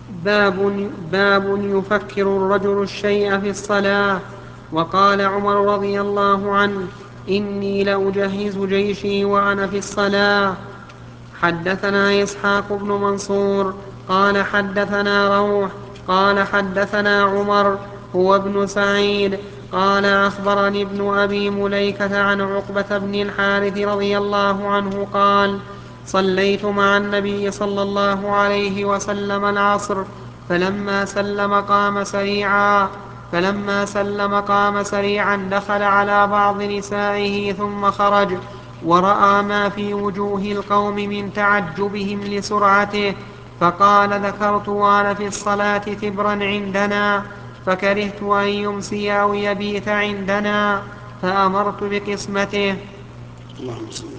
باب يفكر الرجل الشيء في الصلاة. وقال عمر رضي الله عنه: إني لأجهز جيشي وأنا في الصلاة. حدثنا إسحاق بن منصور قال حدثنا روح قال حدثنا عمر هو ابن سعيد قال أخبرني ابن أبي مليكة عن عقبة بن الحارث رضي الله عنه قال: صليت مع النبي صلى الله عليه وسلم العصر، فلما سلم قام سريعا دخل على بعض نسائه ثم خرج، ورأى ما في وجوه القوم من تعجبهم لسرعته، فقال: ذكرت وأنا في الصلاة تبرا عندنا، فكرهت أن يمسي أو يبيت عندنا، فأمرت بقسمته. اللهم صل